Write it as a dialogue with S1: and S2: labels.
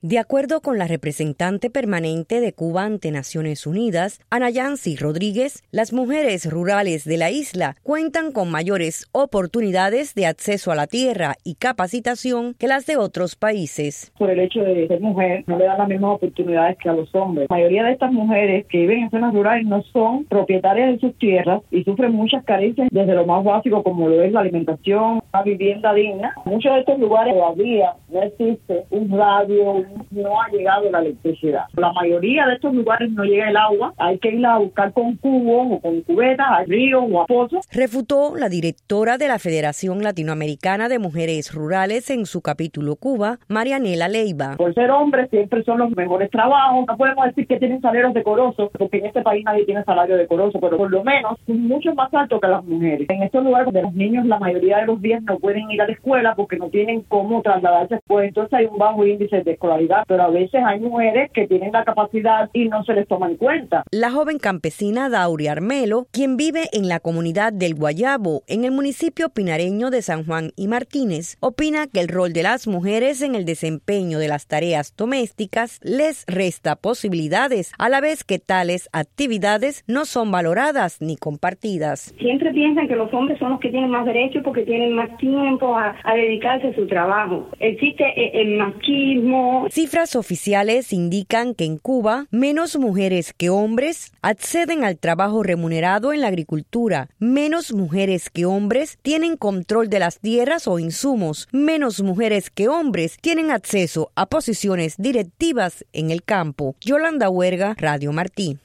S1: De acuerdo con la representante permanente de Cuba ante Naciones Unidas, Ana Yancy Rodríguez, las mujeres rurales de la isla cuentan con mayores oportunidades de acceso a la tierra y capacitación que las de otros países.
S2: Por el hecho de ser mujer, no le dan las mismas oportunidades que a los hombres. La mayoría de estas mujeres que viven en zonas rurales no son propietarias de sus tierras y sufren muchas carencias desde lo más básico como lo es la alimentación, una vivienda digna. En muchos de estos lugares todavía no existe un radio, no ha llegado la electricidad. La mayoría de estos lugares no llega el agua, hay que ir a buscar con cubos o con cubetas al río o a pozos.
S1: Refutó la directora de la Federación Latinoamericana de Mujeres Rurales en su capítulo Cuba, Marianela Leiva.
S2: Por ser hombres siempre son los mejores trabajos, no podemos decir que tienen salarios decorosos, porque en este país nadie tiene salario decoroso, pero por lo menos son mucho más altos que las mujeres. En estos lugares donde los niños la mayoría de los días no pueden ir a la escuela porque no tienen cómo trasladarse, pues entonces hay un bajo índice de escolaridad, pero a veces hay mujeres que tienen la capacidad y no se les toma en cuenta.
S1: La joven campesina Dauri Armelo, quien vive en la comunidad del Guayabo, en el municipio pinareño de San Juan y Martínez, opina que el rol de las mujeres en el desempeño de las tareas domésticas les resta posibilidades, a la vez que tales actividades no son valoradas ni compartidas.
S3: Siempre piensan que los hombres son los que tienen más derechos porque tienen más tiempo a dedicarse a su trabajo. Existe el machismo.
S1: Cifras oficiales indican que en Cuba menos mujeres que hombres acceden al trabajo remunerado en la agricultura, menos mujeres que hombres tienen control de las tierras o insumos, menos mujeres que hombres tienen acceso a posiciones directivas en el campo. Yolanda Huerga, Radio Martí.